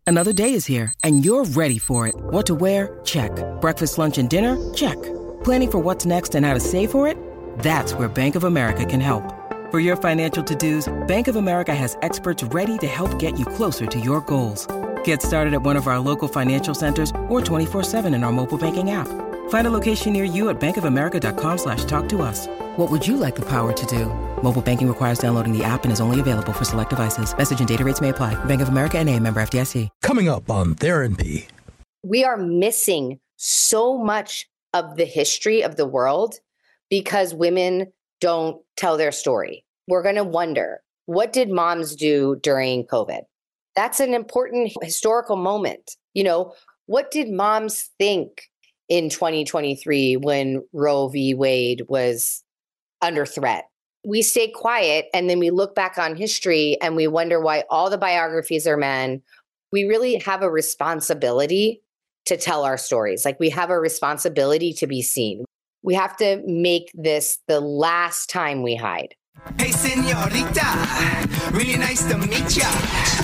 Another day is here, and you're ready for it. What to wear? Check. Breakfast, lunch, and dinner? Check. Planning for what's next and how to save for it? That's where Bank of America can help. For your financial to-dos, Bank of America has experts ready to help get you closer to your goals. Get started at one of our local financial centers or 24/7 in our mobile banking app. Find a location near you at bankofamerica.com/talktous. What would you like the power to do? Mobile banking requires downloading the app and is only available for select devices. Message and data rates may apply. Bank of America N.A., member FDIC. Coming up on Therapy. We are missing so much of the history of the world because women don't tell their story. We're going to wonder, what did moms do during COVID? That's an important historical moment. You know, what did moms think in 2023 when Roe v. Wade was under threat? We stay quiet and then we look back on history and we wonder why all the biographies are men. We really have a responsibility to tell our stories. Like, we have a responsibility to be seen. We have to make this the last time we hide. Hey, señorita, really nice to meet ya.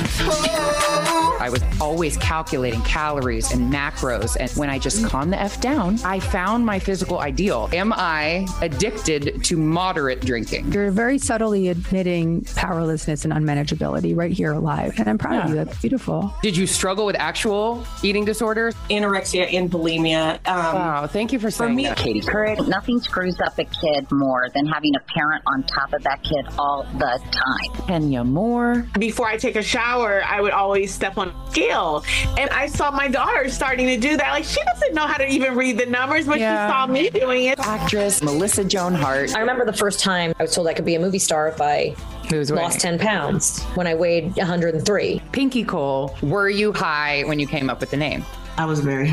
Oh. I was always calculating calories and macros. And when I just calmed the F down, I found my physical ideal. Am I addicted to moderate drinking? You're very subtly admitting powerlessness and unmanageability right here live. And I'm proud of you. That's beautiful. Did you struggle with actual eating disorders? Anorexia and bulimia. Wow, thank you for saying that. Katie Couric, nothing screws up a kid more than having a parent on top of that kid all the time. Kenya Moore. Before I take a shower, I would always step on a scale. And I saw my daughter starting to do that. Like, she doesn't know how to even read the numbers, but she saw me doing it. Actress Melissa Joan Hart. I remember the first time I was told I could be a movie star if I lost 10 pounds when I weighed 103. Pinky Cole. Were you high when you came up with the name? I was very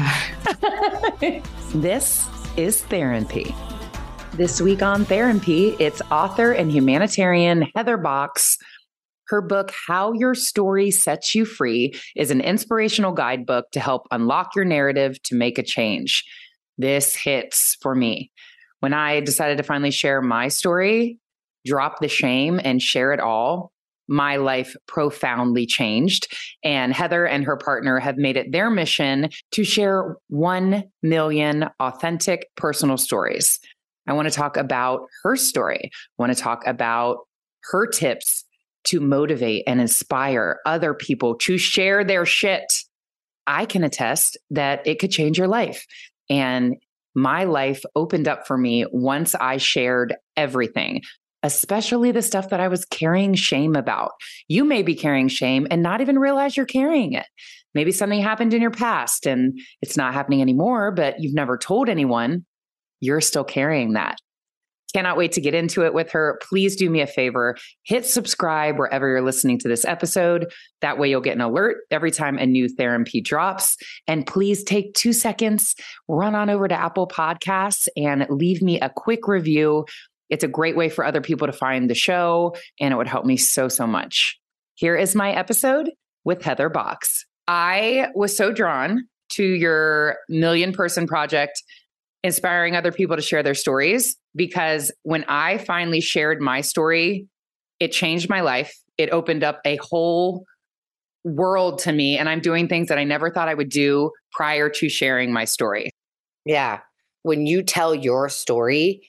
high. This is Therapy. This week on Therapy, it's author and humanitarian Heather Box. Her book, How Your Story Sets You Free, is an inspirational guidebook to help unlock your narrative to make a change. This hits for me. When I decided to finally share my story, drop the shame and share it all, my life profoundly changed. And Heather and her partner have made it their mission to share 1 million authentic personal stories. I want to talk about her story. I want to talk about her tips to motivate and inspire other people to share their shit. I can attest that it could change your life. And my life opened up for me once I shared everything, especially the stuff that I was carrying shame about. You may be carrying shame and not even realize you're carrying it. Maybe something happened in your past and it's not happening anymore, but you've never told anyone. You're still carrying that. Cannot wait to get into it with her. Please do me a favor. Hit subscribe wherever you're listening to this episode. That way you'll get an alert every time a new Therapy drops. And please take 2 seconds, run on over to Apple Podcasts and leave me a quick review. It's a great way for other people to find the show, and it would help me so, so much. Here is my episode with Heather Box. I was so drawn to your 1 million person project, inspiring other people to share their stories, because when I finally shared my story, it changed my life. It opened up a whole world to me, and I'm doing things that I never thought I would do prior to sharing my story. Yeah. When you tell your story,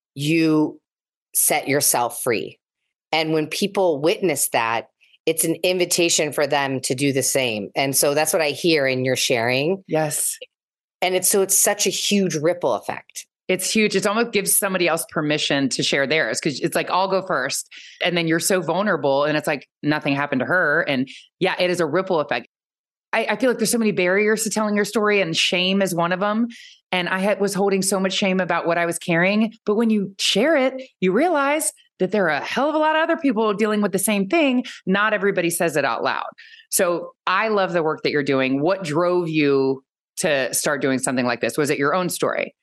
you set yourself free. And when people witness that, it's an invitation for them to do the same. And so that's what I hear in your sharing. Yes. And it's such a huge ripple effect. It's huge. It almost gives somebody else permission to share theirs, because it's like, I'll go first. And then you're so vulnerable and it's like nothing happened to her. And yeah, it is a ripple effect. I feel like there's so many barriers to telling your story, and shame is one of them. And I was holding so much shame about what I was carrying. But when you share it, you realize that there are a hell of a lot of other people dealing with the same thing. Not everybody says it out loud. So I love the work that you're doing. What drove you to start doing something like this? Was it your own story?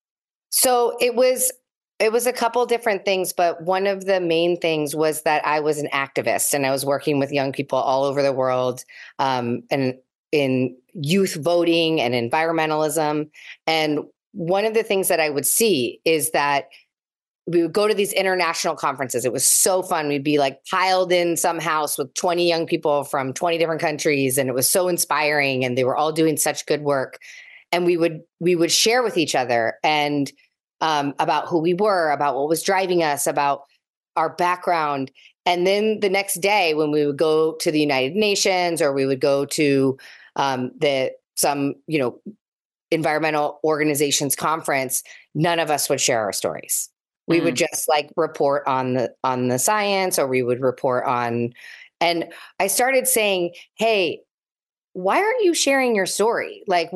So it was a couple different things, but one of the main things was that I was an activist and I was working with young people all over the world, and in youth voting and environmentalism. And one of the things that I would see is that we would go to these international conferences. It was so fun. We'd be like piled in some house with 20 young people from 20 different countries. And it was so inspiring. And they were all doing such good work. And we would share with each other and about who we were, about what was driving us, about our background. And then the next day when we would go to the United Nations or we would go to some environmental organizations conference, none of us would share our stories. We would just like report on the science, or we would report on, and I started saying, hey, why aren't you sharing your story? Like,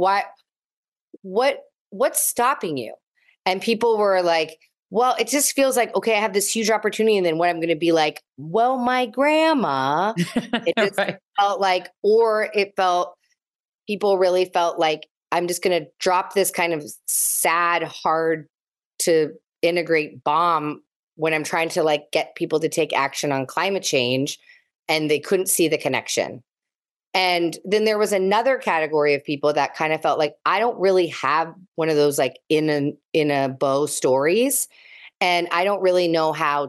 what's stopping you? And people were like, well, it just feels like, okay, I have this huge opportunity. And then what I'm going to be like, well, my grandma, it just felt like, or it felt, people really felt like I'm just going to drop this kind of sad, hard to integrate bomb when I'm trying to like get people to take action on climate change, and they couldn't see the connection. And then there was another category of people that kind of felt like, I don't really have one of those like in a bow stories. And I don't really know how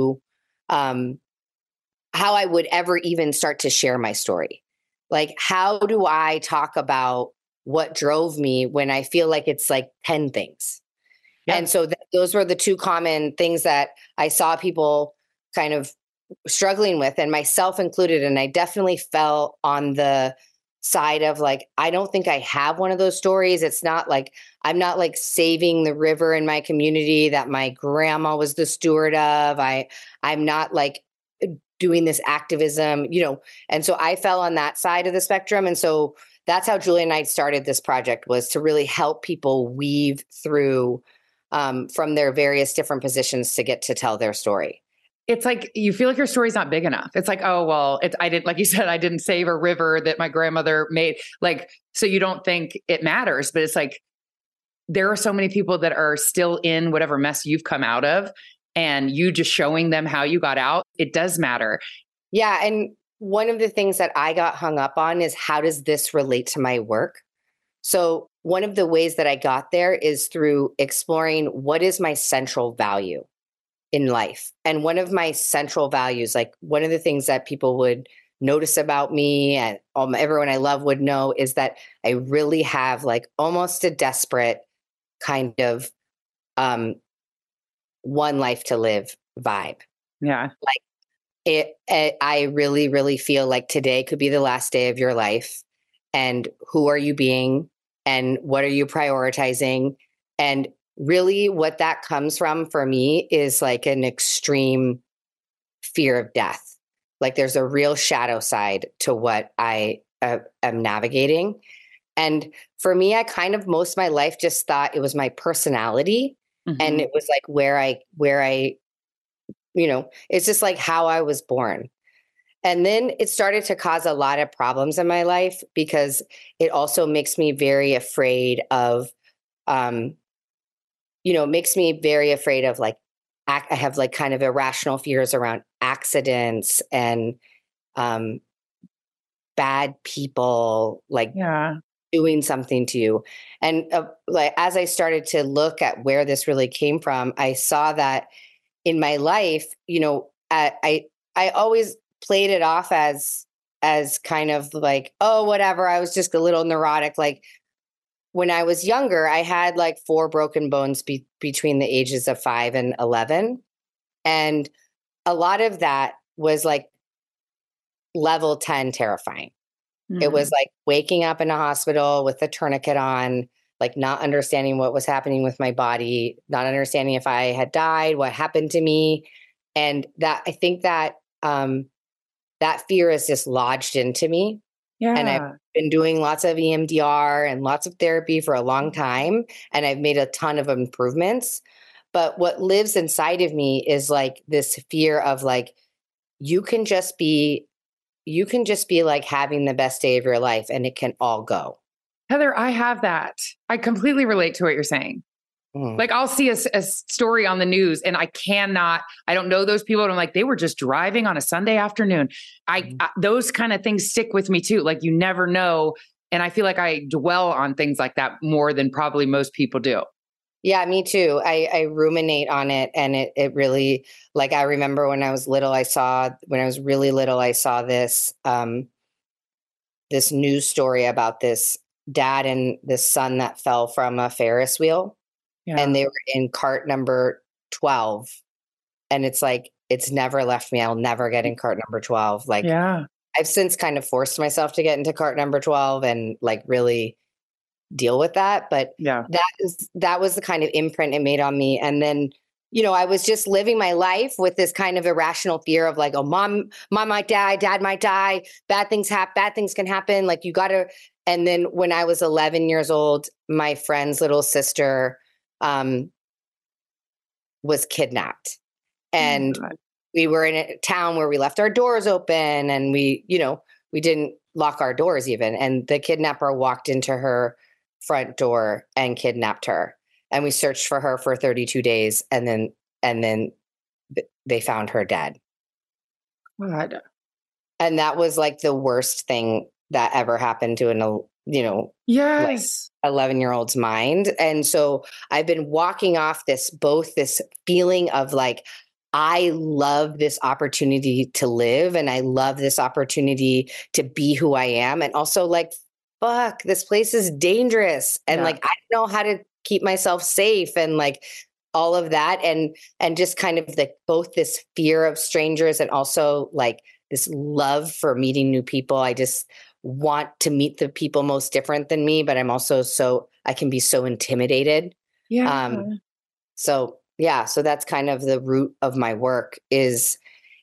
I would ever even start to share my story. Like, how do I talk about what drove me when I feel like it's like 10 things? Yep. And so those were the two common things that I saw people kind of struggling with, and myself included. And I definitely fell on the side of like, I don't think I have one of those stories. It's not like, I'm not like saving the river in my community that my grandma was the steward of. I'm not like doing this activism, and so I fell on that side of the spectrum. And so that's how Julia and I started this project, was to really help people weave through from their various different positions to get to tell their story. It's like, you feel like your story's not big enough. It's like, oh, well, I didn't, like you said, I didn't save a river that my grandmother made. Like, so you don't think it matters, but it's like, there are so many people that are still in whatever mess you've come out of, and you just showing them how you got out, it does matter. Yeah. And one of the things that I got hung up on is, how does this relate to my work? So one of the ways that I got there is through exploring what is my central value in life. And one of my central values, like one of the things that people would notice about me and everyone I love would know, is that I really have like almost a desperate kind of one life to live vibe. Yeah. Like I really, really feel like today could be the last day of your life. And who are you being? And what are you prioritizing? And really what that comes from for me is like an extreme fear of death. Like there's a real shadow side to what I am navigating. And for me, I kind of most of my life just thought it was my personality. Mm-hmm. And it was like where I, it's just like how I was born. And then it started to cause a lot of problems in my life, because it also makes me very afraid of, makes me very afraid of like, I have like kind of irrational fears around accidents and bad people, like doing something to you. And like, as I started to look at where this really came from, I saw that in my life, I always played it off as kind of like, oh, whatever. I was just a little neurotic. Like when I was younger, I had like 4 broken bones between the ages of 5 and 11. And a lot of that was like level 10 terrifying. Mm-hmm. It was like waking up in a hospital with a tourniquet on, like not understanding what was happening with my body, not understanding if I had died, what happened to me. And that, I think that, that fear is just lodged into me. Yeah. And I've been doing lots of EMDR and lots of therapy for a long time, and I've made a ton of improvements. But what lives inside of me is like this fear of like, you can just be like having the best day of your life and it can all go. Heather, I have that. I completely relate to what you're saying. Like I'll see a story on the news and I don't know those people. And I'm like, they were just driving on a Sunday afternoon. Those kind of things stick with me too. Like you never know. And I feel like I dwell on things like that more than probably most people do. Yeah, me too. I ruminate on it, and it really, like, I remember when I was really little, I saw this this news story about this dad and this son that fell from a Ferris wheel, and they were in cart number 12, and it's like, it's never left me. I'll never get in cart number 12. Like, I've since kind of forced myself to get into cart number 12 and like really deal with that. But that was the kind of imprint it made on me. And then, you know, I was just living my life with this kind of irrational fear of like, oh, mom might die, dad might die, bad things can happen. Like, you gotta. And then when I was 11 years old, my friend's little sister was kidnapped. And we were in a town where we left our doors open, and we didn't lock our doors even. And the kidnapper walked into her front door and kidnapped her. And we searched for her for 32 days. And then they found her dead. God. And that was like the worst thing that ever happened to an 11-year-old's mind. And so I've been walking off this feeling of like, I love this opportunity to live, and I love this opportunity to be who I am. And also like, fuck, this place is dangerous. And like, I don't know how to keep myself safe, and like all of that. And just kind of like both this fear of strangers and also like this love for meeting new people. I just want to meet the people most different than me, but I'm also I can be so intimidated. So that's kind of the root of my work is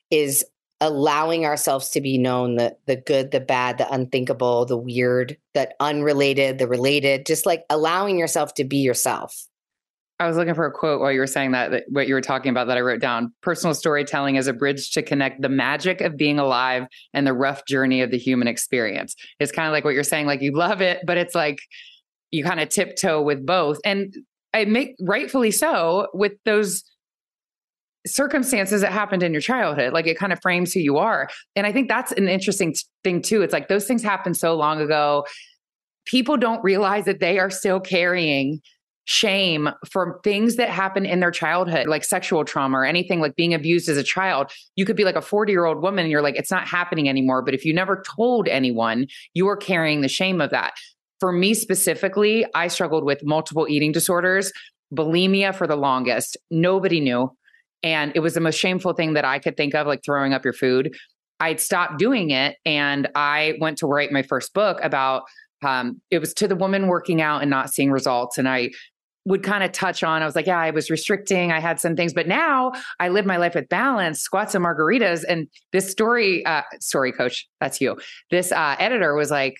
allowing ourselves to be known, the good, the bad, the unthinkable, the weird, the unrelated, the related, just like allowing yourself to be yourself. I was looking for a quote while you were saying that what you were talking about that I wrote down. Personal storytelling is a bridge to connect the magic of being alive and the rough journey of the human experience. It's kind of like what you're saying, like you love it, but it's like you kind of tiptoe with both. And rightfully so, with those circumstances that happened in your childhood, like it kind of frames who you are. And I think that's an interesting thing too. It's like those things happened so long ago. People don't realize that they are still carrying shame for things that happen in their childhood, like sexual trauma or anything, like being abused as a child. You could be like a 40-year-old woman and you're like, it's not happening anymore. But if you never told anyone, you are carrying the shame of that. For me specifically, I struggled with multiple eating disorders, bulimia for the longest. Nobody knew. And it was the most shameful thing that I could think of, like throwing up your food. I'd stopped doing it. And I went to write my first book about, it was to the woman working out and not seeing results. And I would kind of touch on, I was like, yeah, I was restricting. I had some things, but now I live my life with balance, squats and margaritas. And this story coach, that's you. This editor was like,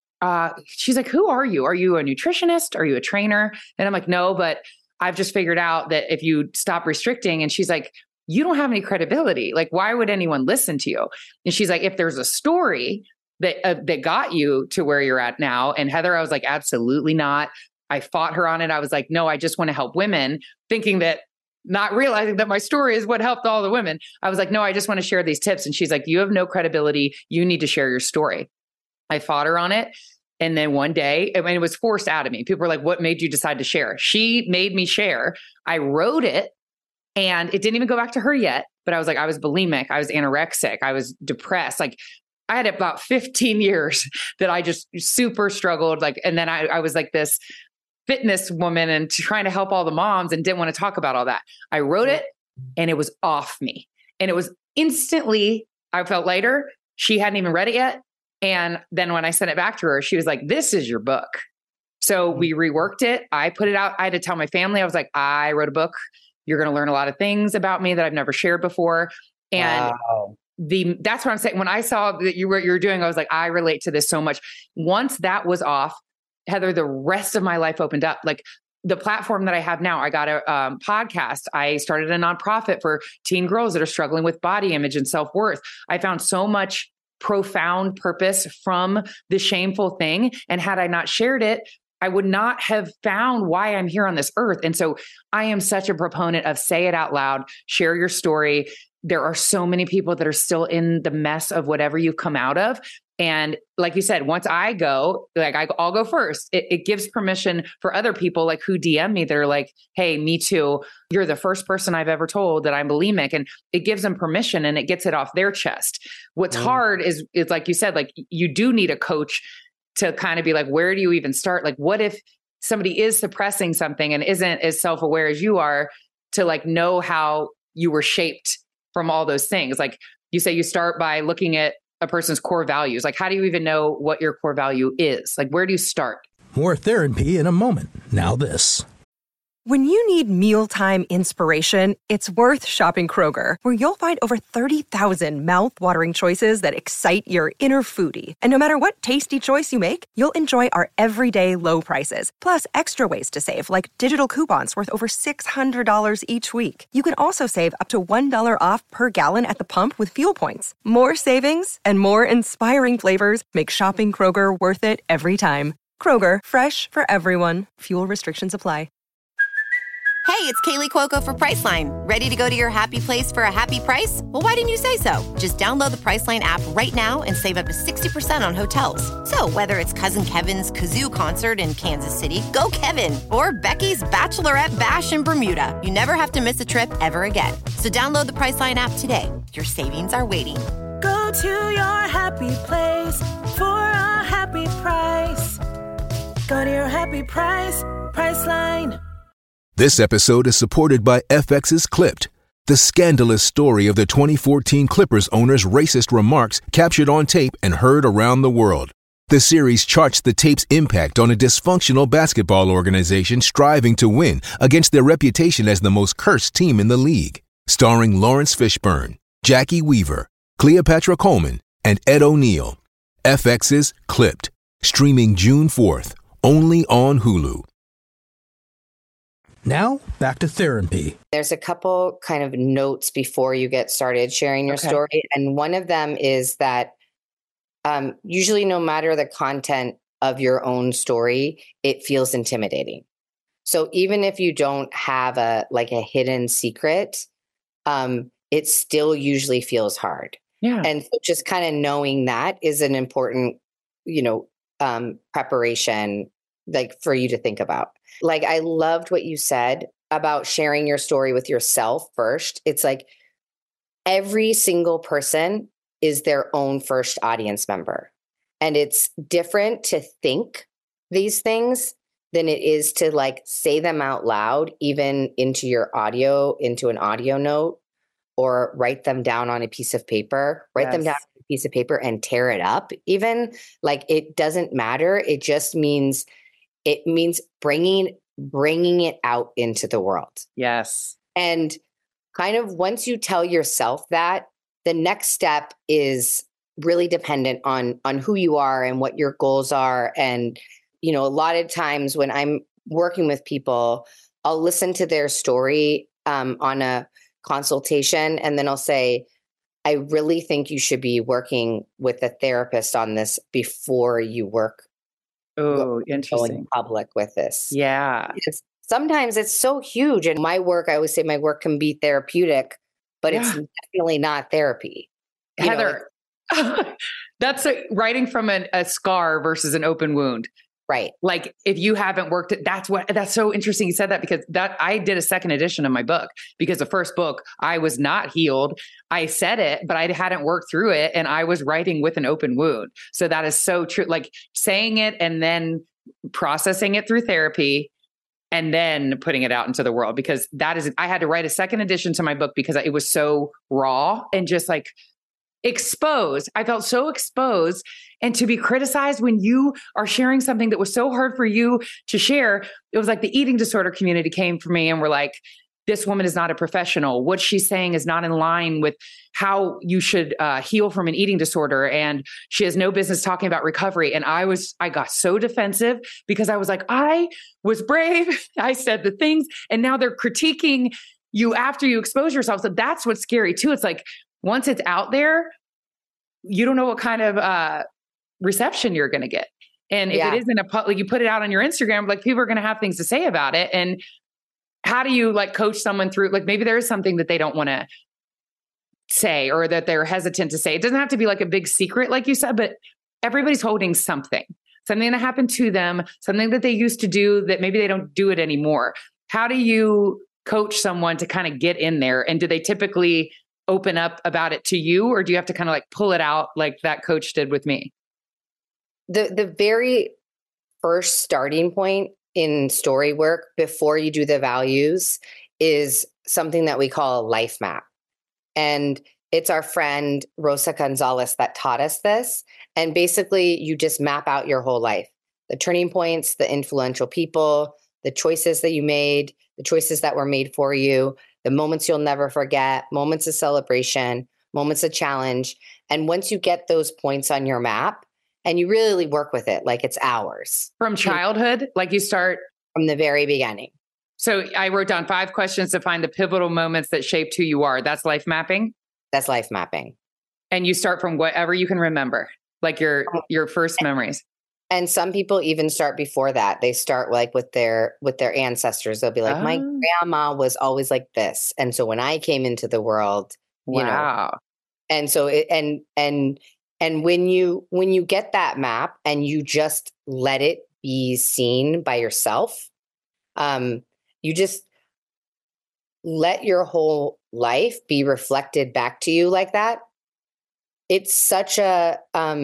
she's like, who are you? Are you a nutritionist? Are you a trainer? And I'm like, no, but I've just figured out that if you stop restricting, and she's like, you don't have any credibility. Like, why would anyone listen to you? And she's like, if there's a story that got you to where you're at now. And Heather, I was like, absolutely not. I fought her on it. I was like, no, I just want to help women, thinking that, not realizing that my story is what helped all the women. I was like, no, I just want to share these tips. And she's like, you have no credibility. You need to share your story. I fought her on it. And then one day, I mean, it was forced out of me. People were like, what made you decide to share? She made me share. I wrote it, and it didn't even go back to her yet. But I was like, I was bulimic. I was anorexic. I was depressed. Like, I had about 15 years that I just super struggled. Like, and then I was like this fitness woman and trying to help all the moms and didn't want to talk about all that. I wrote it, and it was off me. And it was instantly, I felt later, she hadn't even read it yet. And then when I sent it back to her, she was like, this is your book. So we reworked it. I put it out. I had to tell my family, I was like, I wrote a book. You're going to learn a lot of things about me that I've never shared before. And that's what I'm saying. When I saw that you were doing, I was like, I relate to this so much. Once that was off, Heather, the rest of my life opened up. Like the platform that I have now, I got a podcast. I started a nonprofit for teen girls that are struggling with body image and self-worth. I found so much profound purpose from the shameful thing. And had I not shared it, I would not have found why I'm here on this earth. And so I am such a proponent of say it out loud, share your story. There are so many people that are still in the mess of whatever you've come out of. And like you said, once I go, like I'll go first. It gives permission for other people like who DM me. They're like, hey, me too. You're the first person I've ever told that I'm bulimic. And it gives them permission and it gets it off their chest. What's hard is like you said, like you do need a coach to kind of be like, where do you even start? Like, what if somebody is suppressing something and isn't as self-aware as you are to like know how you were shaped from all those things? Like you say, you start by looking at a person's core values. Like, how do you even know what your core value is? Like, where do you start? More therapy in a moment. Now this. When you need mealtime inspiration, it's worth shopping Kroger, where you'll find over 30,000 mouth-watering choices that excite your inner foodie. And no matter what tasty choice you make, you'll enjoy our everyday low prices, plus extra ways to save, like digital coupons worth over $600 each week. You can also save up to $1 off per gallon at the pump with fuel points. More savings and more inspiring flavors make shopping Kroger worth it every time. Kroger, fresh for everyone. Fuel restrictions apply. Hey, it's Kaylee Cuoco for Priceline. Ready to go to your happy place for a happy price? Well, why didn't you say so? Just download the Priceline app right now and save up to 60% on hotels. So whether it's Cousin Kevin's Kazoo Concert in Kansas City, go Kevin, or Becky's Bachelorette Bash in Bermuda, you never have to miss a trip ever again. So download the Priceline app today. Your savings are waiting. Go to your happy place for a happy price. Go to your happy price, Priceline. This episode is supported by FX's Clipped, the scandalous story of the 2014 Clippers owner's racist remarks captured on tape and heard around the world. The series charts the tape's impact on a dysfunctional basketball organization striving to win against their reputation as the most cursed team in the league. Starring Lawrence Fishburne, Jackie Weaver, Cleopatra Coleman, and Ed O'Neill. FX's Clipped, streaming June 4th, only on Hulu. Now, back to therapy. There's a couple kind of notes before you get started sharing your story. And one of them is that usually no matter the content of your own story, it feels intimidating. So even if you don't have a hidden secret, it still usually feels hard. Yeah. And so just kind of knowing that is an important, preparation, like for you to think about. Like, I loved what you said about sharing your story with yourself first. It's like every single person is their own first audience member. And it's different to think these things than it is to like say them out loud, even into an audio note, or write them down on a piece of paper, them down on a piece of paper and tear it up. Even like, it doesn't matter. It just means bringing it out into the world. Yes. And kind of once you tell yourself that, the next step is really dependent on who you are and what your goals are. And, a lot of times when I'm working with people, I'll listen to their story on a consultation, and then I'll say, I really think you should be working with a therapist on this before you work. Oh, interesting. Going public with this. Yeah. Because sometimes it's so huge. And my work, I always say my work can be therapeutic, but it's definitely not therapy. Heather, that's writing from a scar versus an open wound. Right. Like if you haven't worked it, that's so interesting you said that, because I did a second edition of my book, because the first book I was not healed. I said it, but I hadn't worked through it, and I was writing with an open wound. So that is so true. Like saying it and then processing it through therapy and then putting it out into the world, because I had to write a second edition to my book because it was so raw and just like exposed. I felt so exposed, and to be criticized when you are sharing something that was so hard for you to share. It was like the eating disorder community came for me and were like, this woman is not a professional. What she's saying is not in line with how you should heal from an eating disorder. And she has no business talking about recovery. And I got so defensive because I was like, I was brave. I said the things, and now they're critiquing you after you expose yourself. So that's what's scary too. It's like, once it's out there, you don't know what kind of reception you're going to get. And if it isn't like you put it out on your Instagram, like people are going to have things to say about it. And how do you like coach someone through, like maybe there is something that they don't want to say or that they're hesitant to say. It doesn't have to be like a big secret, like you said, but everybody's holding something that happened to them, something that they used to do that maybe they don't do it anymore. How do you coach someone to kind of get in there? And do they typically open up about it to you, or do you have to kind of like pull it out like that coach did with me? The very first starting point in story work before you do the values is something that we call a life map. And it's our friend Rosa Gonzalez that taught us this. And basically, you just map out your whole life, the turning points, the influential people, the choices that you made, the choices that were made for you, the moments you'll never forget, moments of celebration, moments of challenge. And once you get those points on your map and you really work with it, like it's hours. From childhood, like you start from the very beginning. So I wrote down 5 questions to find the pivotal moments that shaped who you are. That's life mapping? That's life mapping. And you start from whatever you can remember, like your first memories. And some people even start before that. They start like with their ancestors. They'll be like, my grandma was always like this. And so when I came into the world, you know, and so and when you get that map and you just let it be seen by yourself, you just let your whole life be reflected back to you like that. It's such a,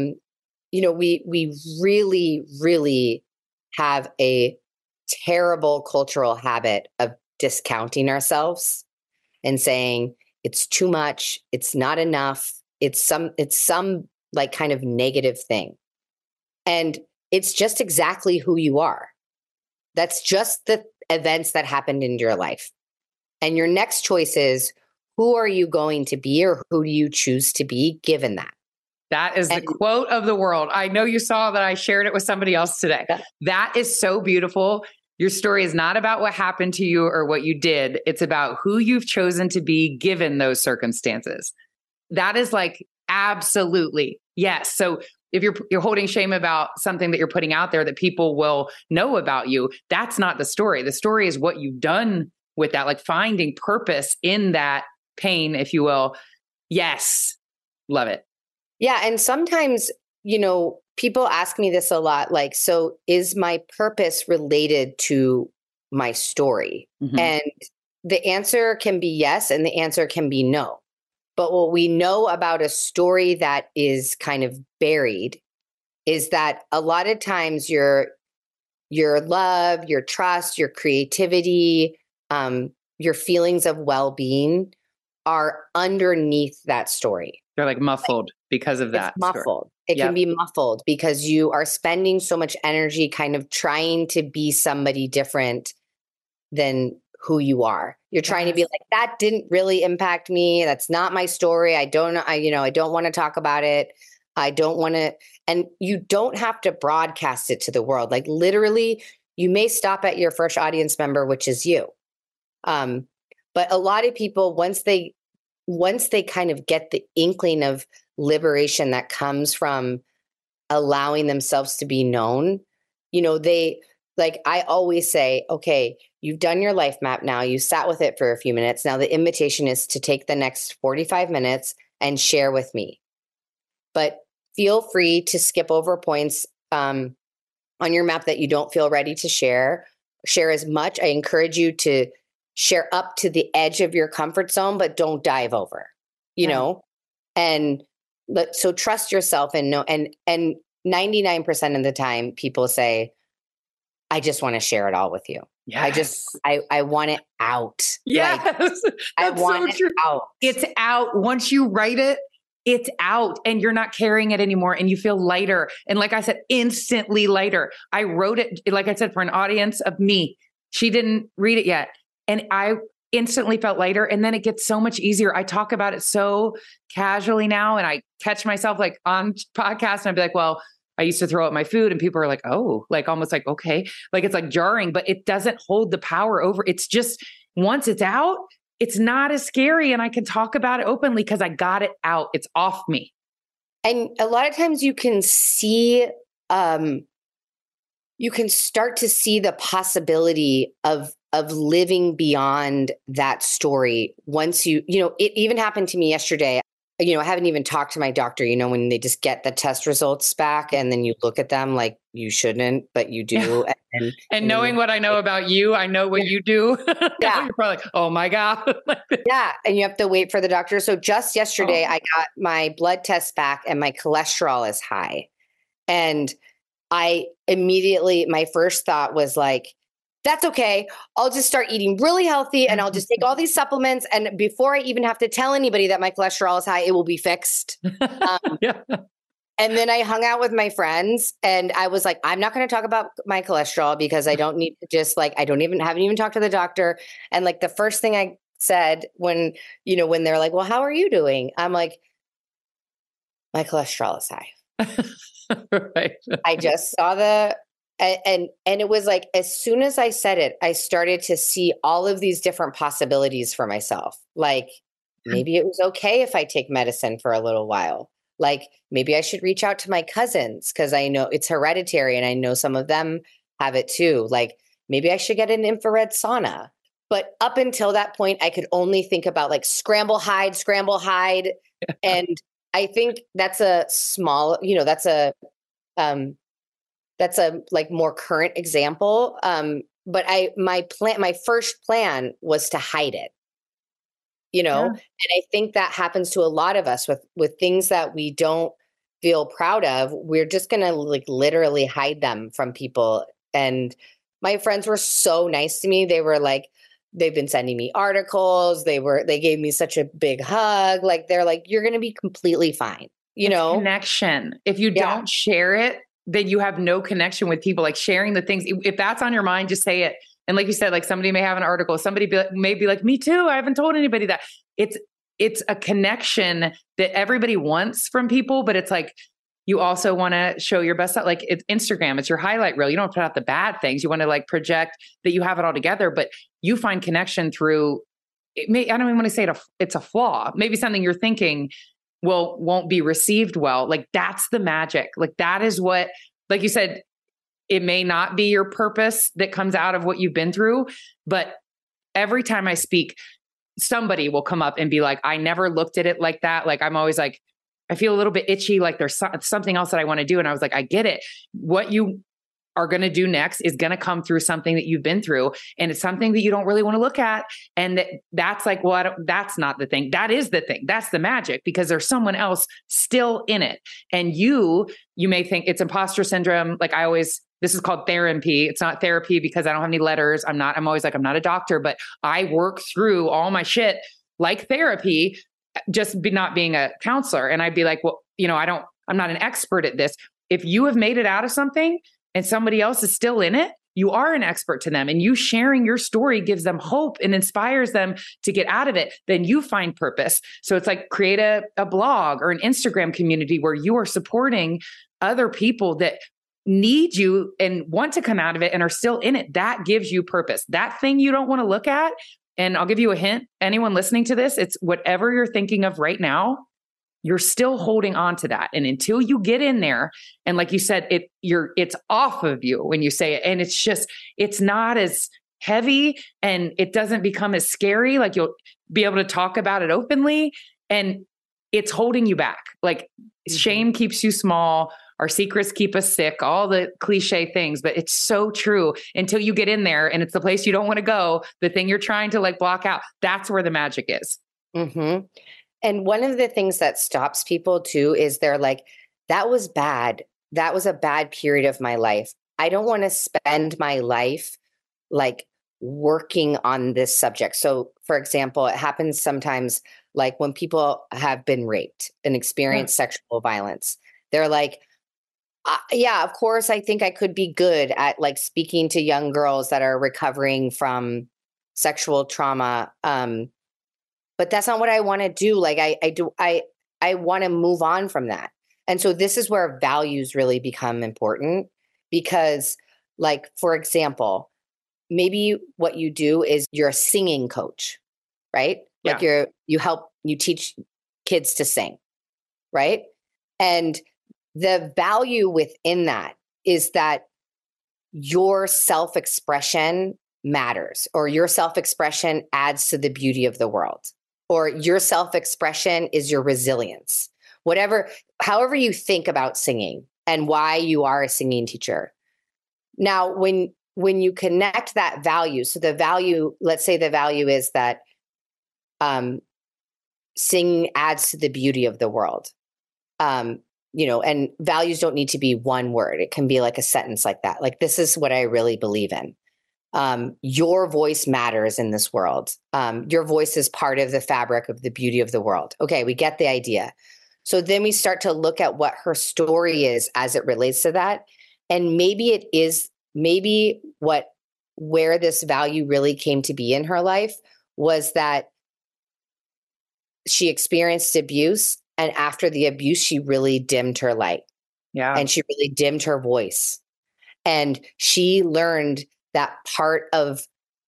we really, really have a terrible cultural habit of discounting ourselves and saying it's too much, it's not enough, it's some like kind of negative thing. And it's just exactly who you are. That's just the events that happened in your life. And your next choice is, who are you going to be, or who do you choose to be given that? That is the quote of the world. I know you saw that I shared it with somebody else today. That is so beautiful. Your story is not about what happened to you or what you did. It's about who you've chosen to be given those circumstances. That is like, absolutely. Yes. So if you're holding shame about something that you're putting out there that people will know about you, that's not the story. The story is what you've done with that, like finding purpose in that pain, if you will. Yes. Love it. Yeah. And sometimes, people ask me this a lot, like, so is my purpose related to my story? Mm-hmm. And the answer can be yes, and the answer can be no. But what we know about a story that is kind of buried is that a lot of times your love, your trust, your creativity, your feelings of well-being are underneath that story. They're like muffled because of that. It's muffled. It can be muffled because you are spending so much energy kind of trying to be somebody different than who you are. You're trying to be like, that didn't really impact me. That's not my story. I don't want to talk about it. I don't want to, and you don't have to broadcast it to the world. Like literally, you may stop at your first audience member, which is you. But a lot of people, once they kind of get the inkling of liberation that comes from allowing themselves to be known, they, like I always say, okay, you've done your life map now, you sat with it for a few minutes. Now the invitation is to take the next 45 minutes and share with me. But feel free to skip over points on your map that you don't feel ready to share. Share as much. I encourage you to share up to the edge of your comfort zone, but don't dive over, know? And so trust yourself and know, and 99% of the time people say, I just want to share it all with you. Yes. I want it out. Yes. Like, I want it out. It's out. Once you write it, it's out and you're not carrying it anymore and you feel lighter. And like I said, instantly lighter. I wrote it, like I said, for an audience of me. She didn't read it yet. And I instantly felt lighter. And then it gets so much easier. I talk about it so casually now. And I catch myself like on podcasts and I'd be like, well, I used to throw out my food and people are like, oh, like almost like, okay. Like it's like jarring, but it doesn't hold the power over. It's just, once it's out, it's not as scary. And I can talk about it openly because I got it out. It's off me. And a lot of times you can see, you can start to see the possibility of living beyond that story. Once it even happened to me yesterday. I haven't even talked to my doctor, when they just get the test results back and then you look at them like you shouldn't, but you do. And knowing what I know about you, I know what you do. Yeah. You're probably like, oh my God. Yeah. And you have to wait for the doctor. So just yesterday, I got my blood test back and my cholesterol is high. And I immediately, my first thought was like, that's okay. I'll just start eating really healthy and I'll just take all these supplements. And before I even have to tell anybody that my cholesterol is high, it will be fixed. And then I hung out with my friends and I was like, I'm not going to talk about my cholesterol because I don't need to just haven't even talked to the doctor. And like the first thing I said when they're like, well, how are you doing? I'm like, my cholesterol is high. Right. I just saw and it was like, as soon as I said it, I started to see all of these different possibilities for myself. Like maybe it was okay if I take medicine for a little while. Like maybe I should reach out to my cousins because I know it's hereditary and I know some of them have it too. Like maybe I should get an infrared sauna. But up until that point, I could only think about like scramble hide. And I think that's a small, that's a like more current example. But my first plan was to hide it, and I think that happens to a lot of us with things that we don't feel proud of. We're just going to like literally hide them from people. And my friends were so nice to me. They were like, they've been sending me articles. They gave me such a big hug. Like, they're like, you're going to be completely fine. Connection. If you don't share it, then you have no connection with people. Like sharing the things, if that's on your mind, just say it. And like you said, like somebody may have an article, somebody may be like, me too. I haven't told anybody that. It's a connection that everybody wants from people, but it's like, you also want to show your best. Like it's Instagram, it's your highlight reel. You don't put out the bad things. You want to like project that you have it all together, but you find connection through I don't even want to say it's a flaw. Maybe something you're thinking won't be received well. Like that's the magic. Like that is what, like you said, it may not be your purpose that comes out of what you've been through, but every time I speak, somebody will come up and be like, I never looked at it like that. Like, I'm always like, I feel a little bit itchy. Like there's something else that I want to do. And I was like, I get it. What you are going to do next is going to come through something that you've been through. And it's something that you don't really want to look at. And that's like, well, that's not the thing. That is the thing. That's the magic, because there's someone else still in it. And you may think it's imposter syndrome. Like this is called therapy. It's not therapy because I don't have any letters. I'm always like, I'm not a doctor, but I work through all my shit like therapy, just not being a counselor. And I'd be like, well, I'm not an expert at this. If you have made it out of something and somebody else is still in it, you are an expert to them, and you sharing your story gives them hope and inspires them to get out of it. Then you find purpose. So it's like create a blog or an Instagram community where you are supporting other people that need you and want to come out of it and are still in it. That gives you purpose. That thing you don't want to look at. And I'll give you a hint. Anyone listening to this, it's whatever you're thinking of right now, you're still holding on to that. And until you get in there, and like you said, it's off of you when you say it. And it's not as heavy and it doesn't become as scary. Like you'll be able to talk about it openly, and it's holding you back. Like shame keeps you small. Our secrets keep us sick, all the cliche things, but it's so true until you get in there and it's the place you don't want to go. The thing you're trying to like block out, that's where the magic is. Mm-hmm. And one of the things that stops people too is they're like, that was bad. That was a bad period of my life. I don't want to spend my life like working on this subject. So for example, it happens sometimes like when people have been raped and experienced sexual violence, they're like, yeah, of course, I think I could be good at like speaking to young girls that are recovering from sexual trauma. But that's not what I want to do. Like I want to move on from that. And so this is where values really become important, because like, for example, maybe what you do is you're a singing coach, right? Like you teach kids to sing, right? And the value within that is that your self-expression matters, or your self-expression adds to the beauty of the world. or your self-expression is your resilience. However you think about singing and why you are a singing teacher. Now, when you connect that value, so the value, let's say the value is that singing adds to the beauty of the world. And values don't need to be one word. It can be like a sentence like that. Like, this is what I really believe in. Your voice matters in this world. Your voice is part of the fabric of the beauty of the world. Okay, we get the idea. So then we start to look at what her story is as it relates to that. And maybe where this value really came to be in her life was that she experienced abuse. And after the abuse, she really dimmed her light. Yeah. And she really dimmed her voice. And she learned that part of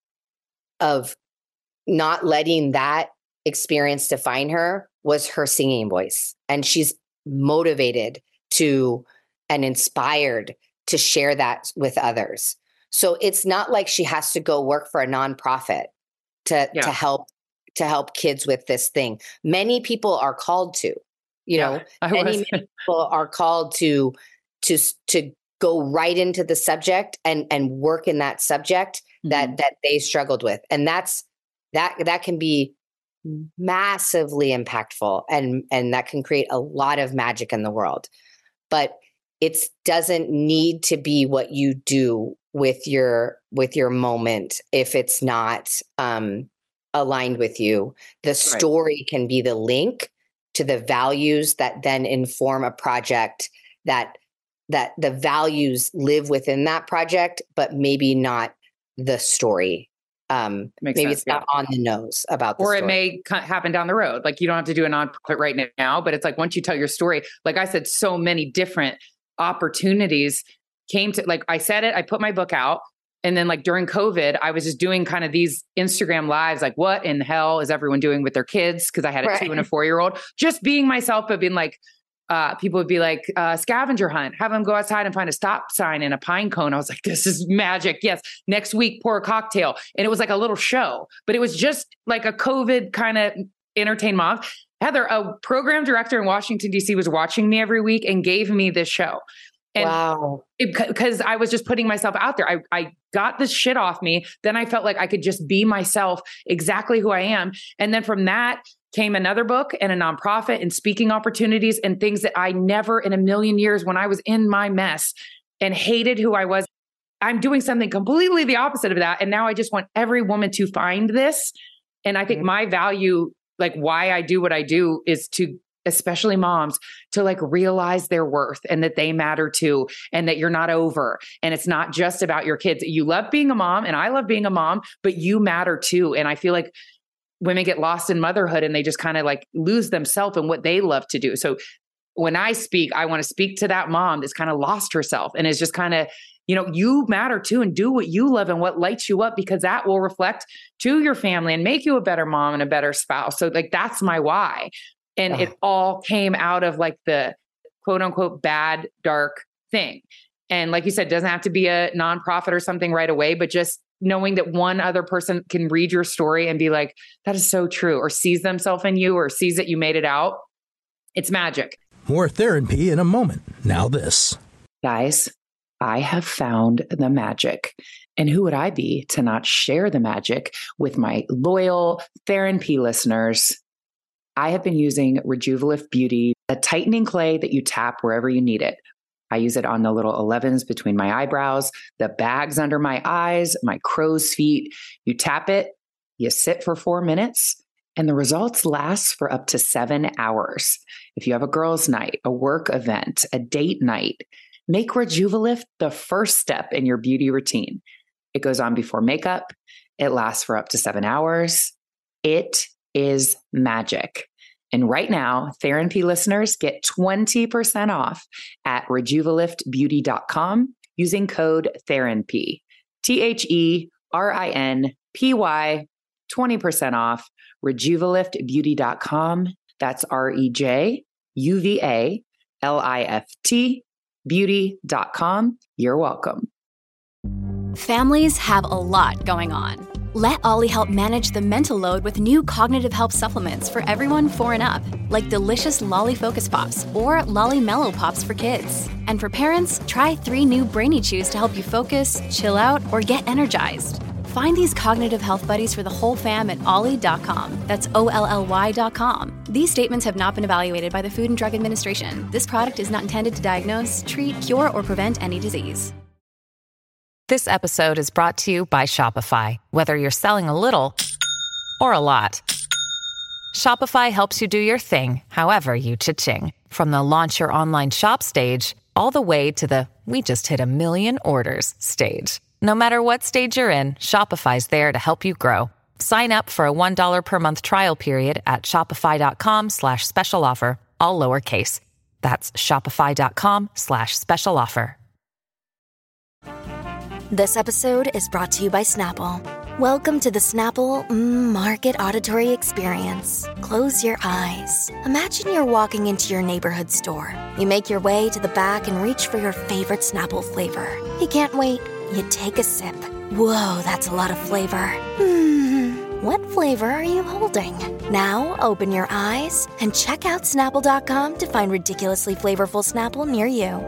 not letting that experience define her was her singing voice. And she's motivated and inspired to share that with others. So it's not like she has to go work for a nonprofit to help kids with this thing. Many people are called to, many people are called to go right into the subject and work in that subject that they struggled with. And that can be massively impactful and that can create a lot of magic in the world. But it doesn't need to be what you do with your moment if it's not aligned with you. The story can be the link to the values that then inform a project that the values live within that project, but maybe not the story. Maybe it's not on the nose about the story. Or it may happen down the road. Like, you don't have to do a nonprofit right now, but it's like, once you tell your story, like I said, so many different opportunities came to, like I said it, I put my book out. And then like during COVID, I was just doing kind of these Instagram lives, like, what in hell is everyone doing with their kids? Cause I had a 2 and a 4-year-old, just being myself, but being like, people would be like, scavenger hunt, have them go outside and find a stop sign and a pine cone. I was like, this is magic. Yes. Next week, pour a cocktail. And it was like a little show, but it was just like a COVID kind of entertain mom. Heather, a program director in Washington, DC was watching me every week and gave me this show. And wow. Because I was just putting myself out there. I got this shit off me. Then I felt like I could just be myself, exactly who I am. And then from that came another book and a nonprofit and speaking opportunities and things that I never in a million years, when I was in my mess and hated who I was, I'm doing something completely the opposite of that. And now I just want every woman to find this. And I think my value, like why I do what I do, is to, especially moms, to like realize their worth and that they matter too, and that you're not over. And it's not just about your kids. You love being a mom and I love being a mom, but you matter too. And I feel like women get lost in motherhood and they just kind of like lose themselves in what they love to do. So when I speak, I want to speak to that mom that's kind of lost herself and is just kind of, you matter too, and do what you love and what lights you up, because that will reflect to your family and make you a better mom and a better spouse. So like, that's my why. And it all came out of like the quote unquote bad, dark thing. And like you said, it doesn't have to be a nonprofit or something right away, but just knowing that one other person can read your story and be like, that is so true, or sees themselves in you, or sees that you made it out. It's magic. More therapy in a moment. Now this. Guys, I have found the magic. And who would I be to not share the magic with my loyal Therapy listeners? I have been using Rejuvalift Beauty, a tightening clay that you tap wherever you need it. I use it on the little 11s between my eyebrows, the bags under my eyes, my crow's feet. You tap it, you sit for 4 minutes, and the results last for up to 7 hours. If you have a girls' night, a work event, a date night, make Rejuvalift the first step in your beauty routine. It goes on before makeup. It lasts for up to 7 hours. It is magic. And right now, Therapy listeners get 20% off at rejuvaliftbeauty.com using code Therapy. THERINPY, 20% off, rejuvaliftbeauty.com. That's REJUVALIFT beauty.com. You're welcome. Families have a lot going on. Let Ollie help manage the mental load with new cognitive help supplements for everyone 4 and up, like delicious Lolly Focus Pops or Lolly Mellow Pops for kids. And for parents, try 3 new Brainy Chews to help you focus, chill out, or get energized. Find these cognitive health buddies for the whole fam at ollie.com. That's OLLY.com. These statements have not been evaluated by the Food and Drug Administration. This product is not intended to diagnose, treat, cure, or prevent any disease. This episode is brought to you by Shopify. Whether you're selling a little or a lot, Shopify helps you do your thing, however you cha-ching. From the launch your online shop stage, all the way to the we just hit 1 million orders stage. No matter what stage you're in, Shopify's there to help you grow. Sign up for a $1 per month trial period at shopify.com/special offer, all lowercase. That's shopify.com/special offer. This episode is brought to you by Snapple. Welcome to the Snapple Market Auditory Experience. Close your eyes. Imagine you're walking into your neighborhood store. You make your way to the back and reach for your favorite Snapple flavor. You can't wait. You take a sip. Whoa, that's a lot of flavor. What flavor are you holding? Now open your eyes and check out Snapple.com to find ridiculously flavorful Snapple near you.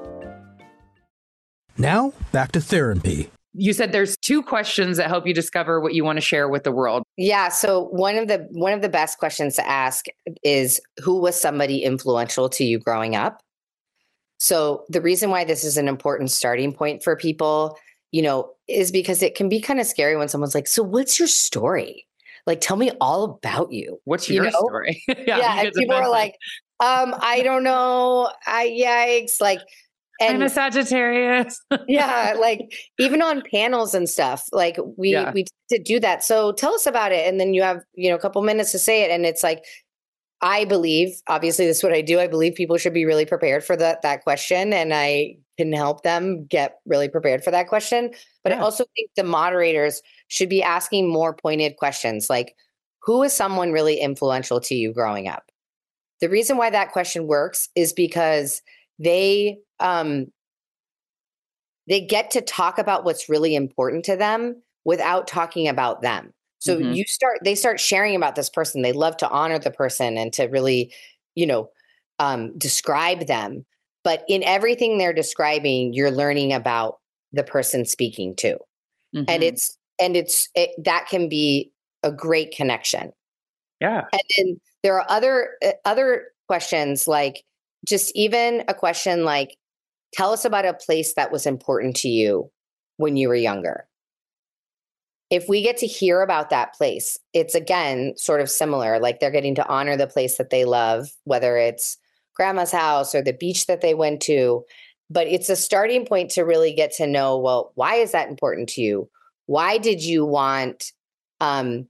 Now, back to Therapy. You said there's 2 questions that help you discover what you want to share with the world. Yeah. So one of the best questions to ask is, who was somebody influential to you growing up? So the reason why this is an important starting point for people, is because it can be kind of scary when someone's like, so what's your story? Like, tell me all about you. What's your story? Yeah. And people are like, I don't know. Yikes. Like, and I'm a Sagittarius. Yeah. Like even on panels and stuff, like we to do that. So tell us about it. And then you have, a couple minutes to say it. And it's like, I believe, obviously this is what I do. I believe people should be really prepared for that question. And I can help them get really prepared for that question. But I also think the moderators should be asking more pointed questions. Like, who is someone really influential to you growing up? The reason why that question works is because they get to talk about what's really important to them without talking about them. So they start sharing about this person. They love to honor the person and to really, describe them. But in everything they're describing, you're learning about the person speaking to. And that can be a great connection. Yeah. And then there are other questions, like just even a question like, tell us about a place that was important to you when you were younger. If we get to hear about that place, it's again sort of similar. Like they're getting to honor the place that they love, whether it's grandma's house or the beach that they went to. But it's a starting point to really get to know, well, why is that important to you? Why did you want, why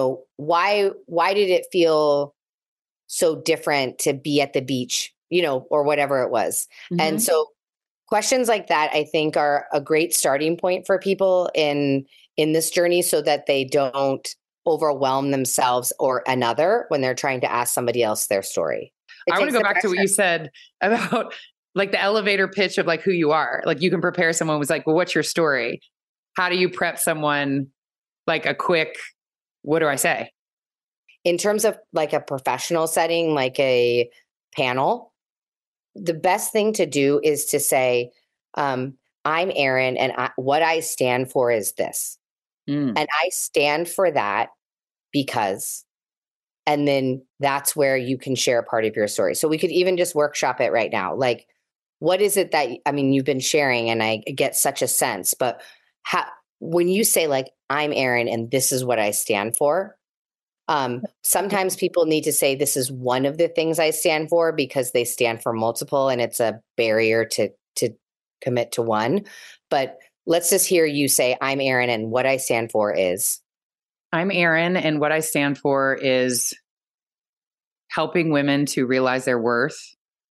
did it feel so different to be at the beach, or whatever it was. And so questions like that, I think, are a great starting point for people in this journey so that they don't overwhelm themselves or another when they're trying to ask somebody else their story. I want to go back to what you said about like the elevator pitch of like who you are. Like you can prepare someone who's like, well, what's your story? How do you prep someone like a quick, what do I say? In terms of like a professional setting, like a panel, the best thing to do is to say, I'm Erin and what I stand for is this. And I stand for that because, and then that's where you can share part of your story. So we could even just workshop it right now. Like, what is it that, you've been sharing and I get such a sense, but when you say like, I'm Erin and this is what I stand for, sometimes people need to say this is one of the things I stand for because they stand for multiple and it's a barrier to commit to one. But let's just hear you say, I'm Erin and what I stand for is. I'm Erin and what I stand for is helping women to realize their worth,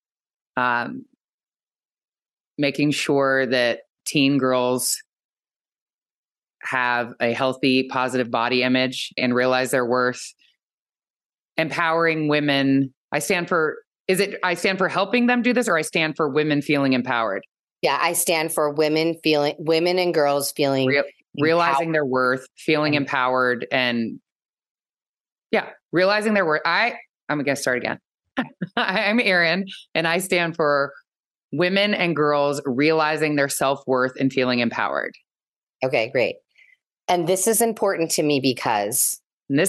making sure that teen girls have a healthy, positive body image and realize their worth, empowering women. I stand for helping them do this, or I stand for women feeling empowered? Yeah, I stand for women and girls feeling realizing their worth, feeling empowered, and realizing their worth. I'm going to start again. I'm Erin, and I stand for women and girls realizing their self-worth and feeling empowered. Okay, great. And this is important to me because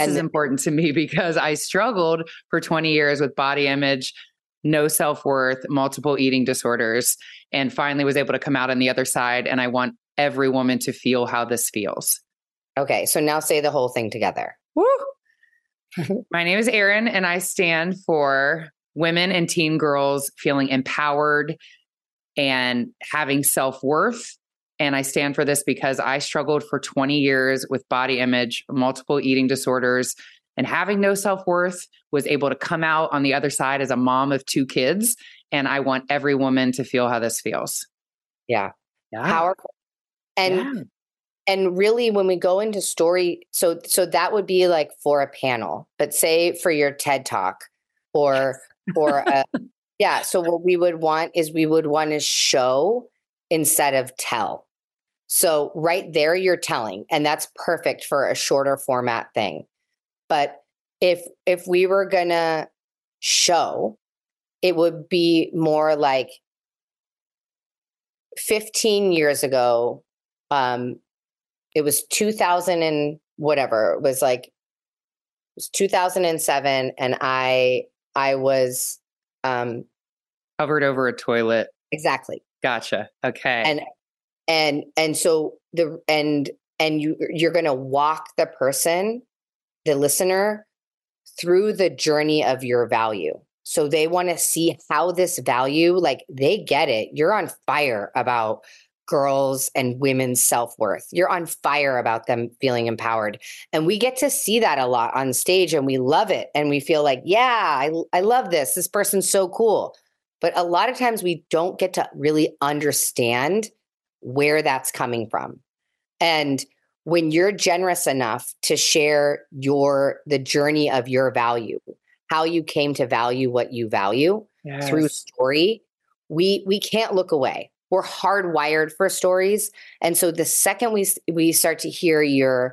I struggled for 20 years with body image, no self-worth, multiple eating disorders, and finally was able to come out on the other side. And I want every woman to feel how this feels. Okay, so now say the whole thing together. Woo! My name is Erin, and I stand for women and teen girls feeling empowered and having self-worth. And I stand for this because I struggled for 20 years with body image, multiple eating disorders, and having no self-worth, was able to come out on the other side as a mom of 2 kids. And I want every woman to feel how this feels. Yeah. Powerful. And really, when we go into story, so that would be like for a panel, but say for your TED Talk or so what we would want is we would want to show instead of tell. So right there, you're telling, and that's perfect for a shorter format thing. But if we were gonna show, it would be more like 15 years ago. It was 2000 and whatever. It was 2007, and I was covered over a toilet. Exactly. Gotcha. Okay. And so you're going to walk the person, the listener, through the journey of your value. So they want to see how this value, like they get it. You're on fire about girls and women's self-worth. You're on fire about them feeling empowered. And we get to see that a lot on stage, and we love it. And we feel like, I love this. This person's so cool. But a lot of times we don't get to really understand where that's coming from. And when you're generous enough to share the journey of your value, how you came to value what you value through story, we can't look away. We're hardwired for stories. And so the second we start to hear your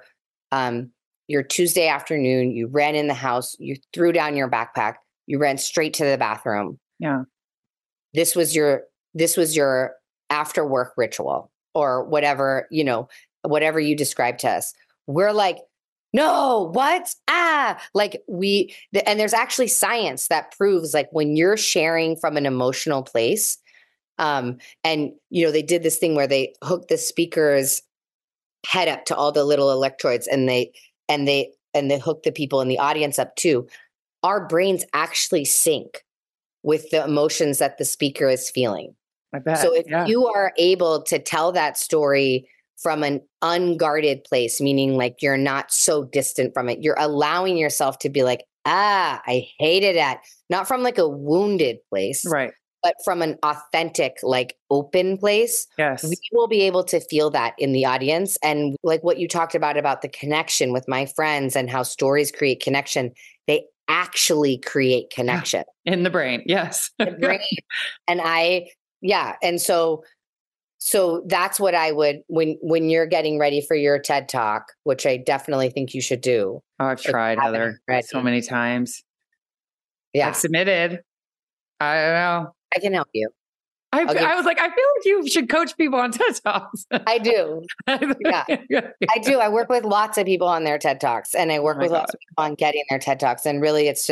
Tuesday afternoon, you ran in the house, you threw down your backpack, you ran straight to the bathroom. Yeah. This was your after work ritual or whatever, whatever you described to us. We're like, no, what? And there's actually science that proves like when you're sharing from an emotional place, and they did this thing where they hooked the speaker's head up to all the little electrodes, and they hooked the people in the audience up too. Our brains actually sync with the emotions that the speaker is feeling. I bet. So if you are able to tell that story from an unguarded place, meaning like you're not so distant from it, you're allowing yourself to be like, I hated it. Not from like a wounded place. Right. But from an authentic, like open place, yes, we will be able to feel that in the audience. And like what you talked about the connection with my friends and how stories create connection, they actually create connection. In the brain, yes. The brain. And and so that's what I would, when you're getting ready for your TED Talk, which I definitely think you should do. Oh, I've tried, Heather, so many times. Yeah. I've submitted. I don't know. I can help you. I was like, I feel like you should coach people on TED Talks. I do. Yeah, I do. I work with lots of people on their TED Talks, and I work with lots of people on getting their TED Talks. And really, it's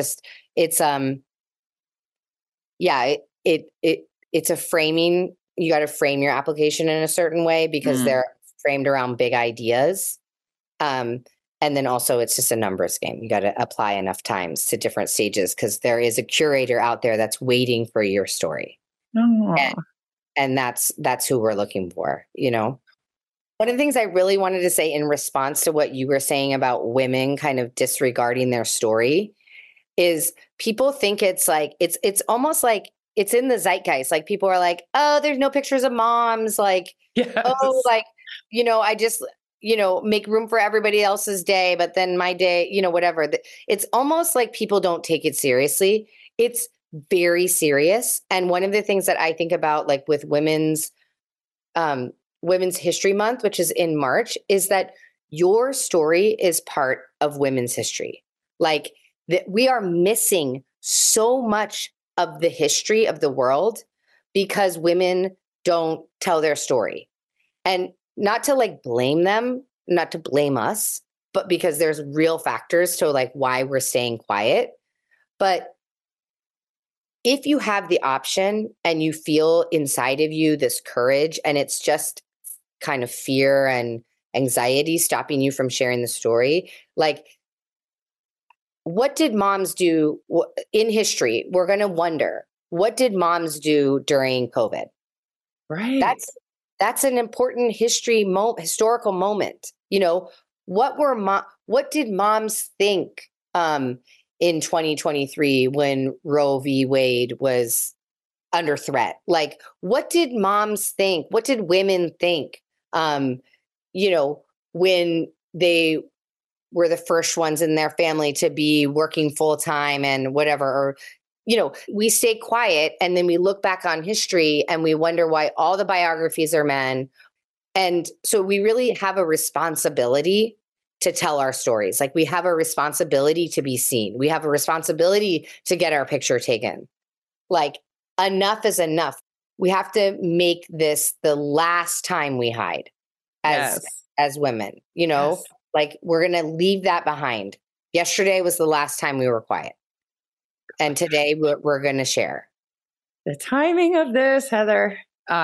a framing. You got to frame your application in a certain way because they're framed around big ideas. And then also it's just a numbers game. You got to apply enough times to different stages because there is a curator out there that's waiting for your story. And that's who we're looking for, One of the things I really wanted to say in response to what you were saying about women kind of disregarding their story is people think it's like, it's almost like it's in the zeitgeist. Like people are like, oh, there's no pictures of moms. Like, oh, like, I just, make room for everybody else's day, but then my day, whatever. It's almost like people don't take it seriously. It's very serious. And one of the things that I think about, like with women's Women's History Month, which is in March, is that your story is part of women's history. Like that we are missing so much of the history of the world because women don't tell their story. And not to like blame them, not to blame us, but because there's real factors to like why we're staying quiet. But if you have the option and you feel inside of you this courage and it's just kind of fear and anxiety stopping you from sharing the story, like what did moms do in history? We're going to wonder, what did moms do during COVID? Right. That's an important historical moment. You know, what did moms think in 2023 when Roe v. Wade was under threat? Like, what did moms think? What did women think? You know, when they were the first ones in their family to be working full time and whatever, or, you know, we stay quiet and then we look back on history and we wonder why all the biographies are men. And so we really have a responsibility to tell our stories. Like we have a responsibility to be seen. We have a responsibility to get our picture taken. Like enough is enough. We have to make this the last time we hide as women, you know, yes. Like we're going to leave that behind. Yesterday was the last time we were quiet. And today we're going to share. The timing of this, Heather,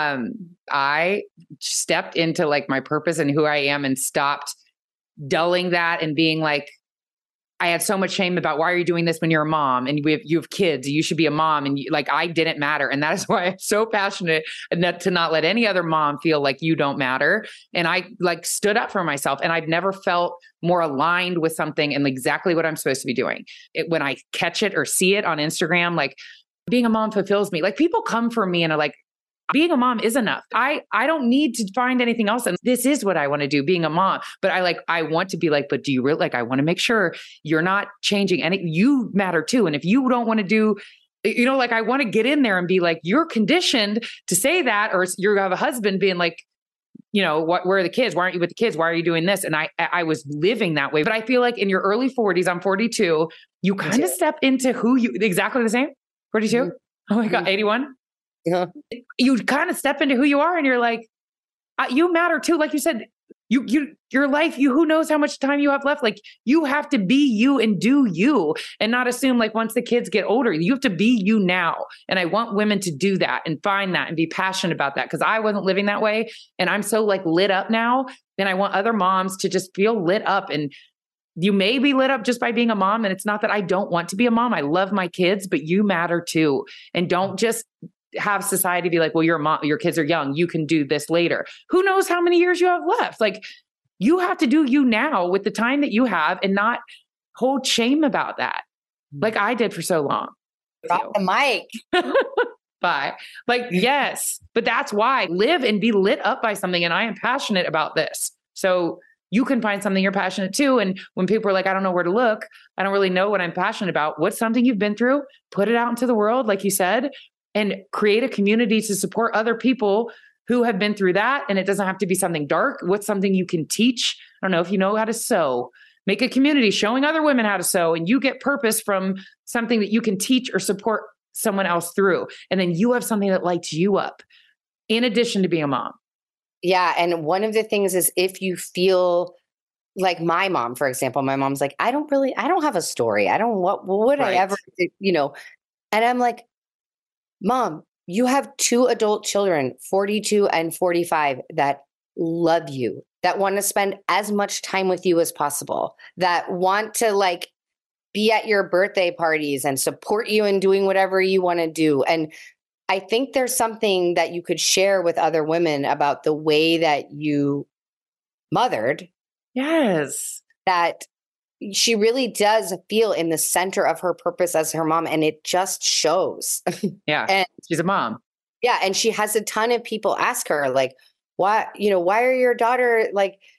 I stepped into like my purpose and who I am and stopped dulling that and being like, I had so much shame about why are you doing this when you're a mom and you have kids, you should be a mom. And I didn't matter. And that is why I'm so passionate to not let any other mom feel like you don't matter. And I like stood up for myself and I've never felt more aligned with something and exactly what I'm supposed to be doing. When I catch it or see it on Instagram, like being a mom fulfills me. Like people come for me and are like, being a mom is enough. I don't need to find anything else. And this is what I want to do, being a mom. But I want to be like, but do you really I want to make sure you're not changing any, you matter too. And if you don't want to do, I want to get in there and be like, you're conditioned to say that, or you have a husband being like, where are the kids? Why aren't you with the kids? Why are you doing this? And I was living that way. But I feel like in your early 40s, I'm 42, you kind of step into who you, exactly the same, 42? Mm-hmm. Oh my God, 81? Yeah. You kind of step into who you are and you're like, you matter too. Like you said, your life, who knows how much time you have left? Like you have to be you and do you and not assume like once the kids get older, you have to be you now. And I want women to do that and find that and be passionate about that. Cause I wasn't living that way. And I'm so like lit up now. And I want other moms to just feel lit up. And you may be lit up just by being a mom. And it's not that I don't want to be a mom. I love my kids, but you matter too. And don't just have society be like, well, you're a mom, your kids are young, you can do this later. Who knows how many years you have left? Like you have to do you now with the time that you have and not hold shame about that. Like I did for so long. Drop the mic. Bye. Like, yes, but that's why live and be lit up by something. And I am passionate about this. So you can find something you're passionate too. And when people are like, I don't know where to look, I don't really know what I'm passionate about. What's something you've been through? Put it out into the world, like you said, and create a community to support other people who have been through that. And it doesn't have to be something dark. What's something you can teach? I don't know if you know how to sew, make a community showing other women how to sew, and you get purpose from something that you can teach or support someone else through. And then you have something that lights you up in addition to being a mom. Yeah. And one of the things is if you feel like my mom, for example, my mom's like, I don't have a story. What would I ever, and I'm like, Mom, you have 2 adult children, 42 and 45, that love you, that want to spend as much time with you as possible, that want to like be at your birthday parties and support you in doing whatever you want to do. And I think there's something that you could share with other women about the way that you mothered. Yes. That she really does feel in the center of her purpose as her mom, and it just shows. Yeah. And she's a mom. Yeah. And she has a ton of people ask her like, why are your daughters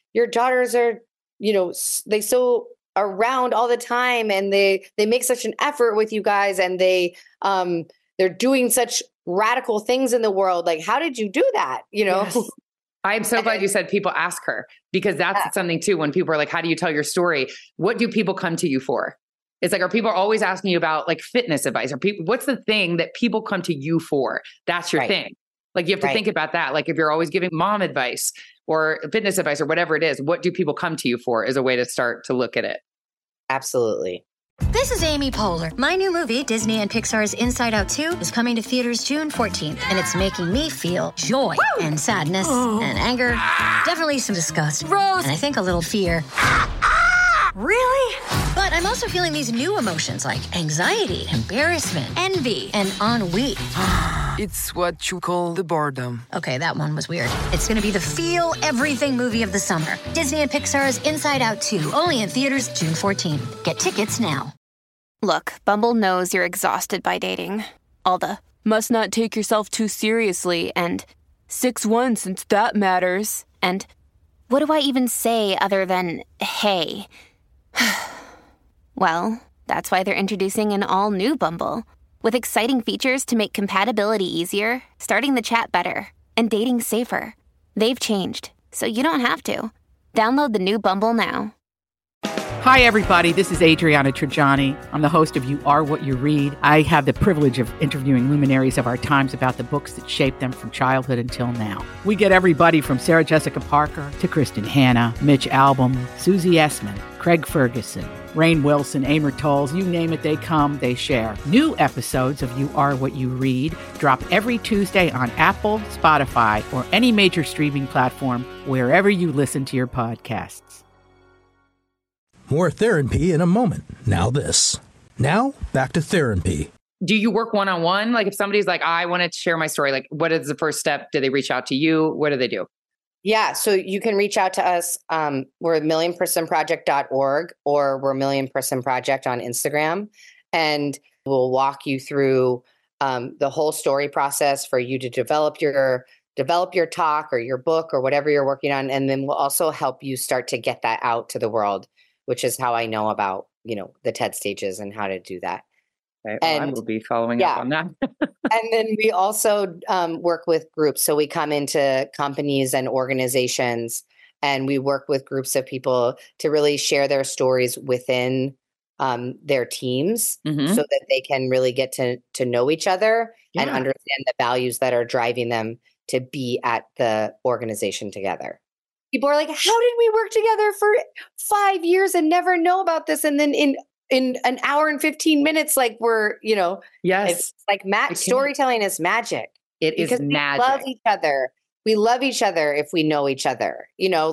are, they so around all the time and they make such an effort with you guys and they're doing such radical things in the world. Like, how did you do that? Yes. I'm so glad you said people ask her, because that's something too. When people are like, how do you tell your story? What do people come to you for? It's like, are people always asking you about like fitness advice? Or people, what's the thing that people come to you for? That's your thing. Like you have to think about that. Like if you're always giving mom advice or fitness advice or whatever it is, what do people come to you for is a way to start to look at it. Absolutely. This is Amy Poehler. My new movie, Disney and Pixar's Inside Out 2, is coming to theaters June 14th, and it's making me feel joy and sadness and anger, definitely some disgust, and I think a little fear. Really? But I'm also feeling these new emotions like anxiety, embarrassment, envy, and ennui. It's what you call the boredom. Okay, that one was weird. It's going to be the feel everything movie of the summer. Disney and Pixar's Inside Out 2, only in theaters June 14th. Get tickets now. Look, Bumble knows you're exhausted by dating. All the must not take yourself too seriously and 6'1" since that matters. And what do I even say other than hey? Well, that's why they're introducing an all-new Bumble with exciting features to make compatibility easier, starting the chat better, and dating safer. They've changed, so you don't have to. Download the new Bumble now. Hi, everybody. This is Adriana Trajani. I'm the host of You Are What You Read. I have the privilege of interviewing luminaries of our times about the books that shaped them from childhood until now. We get everybody from Sarah Jessica Parker to Kristen Hanna, Mitch Albom, Susie Essman, Craig Ferguson, Rainn Wilson, Amor Tolls, you name it, they come, they share. New episodes of You Are What You Read drop every Tuesday on Apple, Spotify, or any major streaming platform wherever you listen to your podcasts. More Therapy in a moment. Now this. Now, back to Therapy. Do you work one-on-one? Like if somebody's like, I want to share my story, like what is the first step? Do they reach out to you? What do they do? Yeah, so you can reach out to us. We're millionpersonproject.org or we're Million Person Project on Instagram. And we'll walk you through the whole story process for you to develop your talk or your book or whatever you're working on. And then we'll also help you start to get that out to the world, which is how I know about, the TED stages and how to do that. Okay, well, I will be following up on that. And then we also work with groups. So we come into companies and organizations and we work with groups of people to really share their stories within their teams so that they can really get to know each other and understand the values that are driving them to be at the organization together. People are like, how did we work together for 5 years and never know about this? And then in an hour and 15 minutes, like we're, it's like storytelling is magic. It is magic. We love each other. We love each other if we know each other,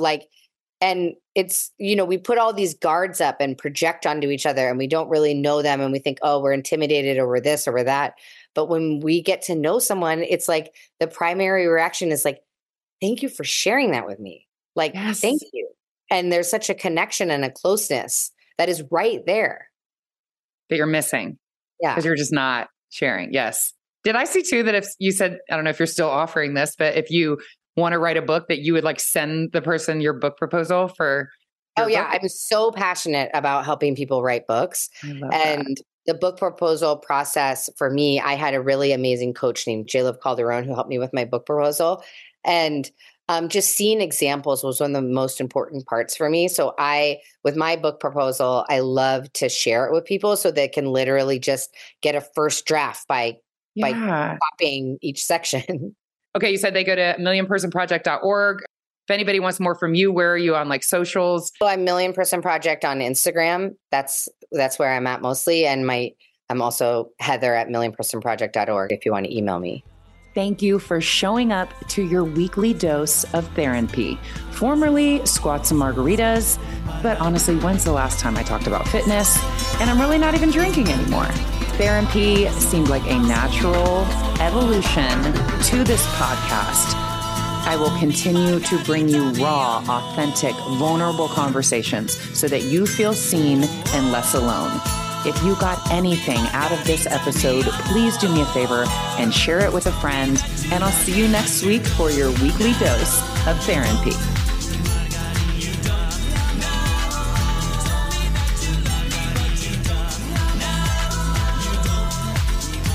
and it's, we put all these guards up and project onto each other and we don't really know them. And we think, oh, we're intimidated or we're this or we're that. But when we get to know someone, it's like the primary reaction is like, thank you for sharing that with me. Like, thank you. And there's such a connection and a closeness that is right there. That you're missing. Yeah. Because you're just not sharing. Yes. Did I see too that if you said, I don't know if you're still offering this, but if you want to write a book that you would like send the person your book proposal for? Oh yeah. I'm so passionate about helping people write books. And the book proposal process for me, I had a really amazing coach named J-Liv Calderon who helped me with my book proposal. And just seeing examples was one of the most important parts for me. So with my book proposal, I love to share it with people so they can literally just get a first draft by copying each section. Okay. You said they go to millionpersonproject.org. If anybody wants more from you, where are you on like socials? So I'm Million Person Project on Instagram. That's where I'm at mostly. And I'm also Heather at millionpersonproject.org if you want to email me. Thank you for showing up to your weekly dose of Therapy, formerly Squats and Margaritas. But honestly, when's the last time I talked about fitness? And I'm really not even drinking anymore. Therapy seemed like a natural evolution to this podcast. I will continue to bring you raw, authentic, vulnerable conversations so that you feel seen and less alone. If you got anything out of this episode, please do me a favor and share it with a friend. And I'll see you next week for your weekly dose of Therapy.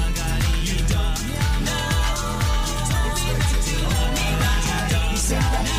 Said that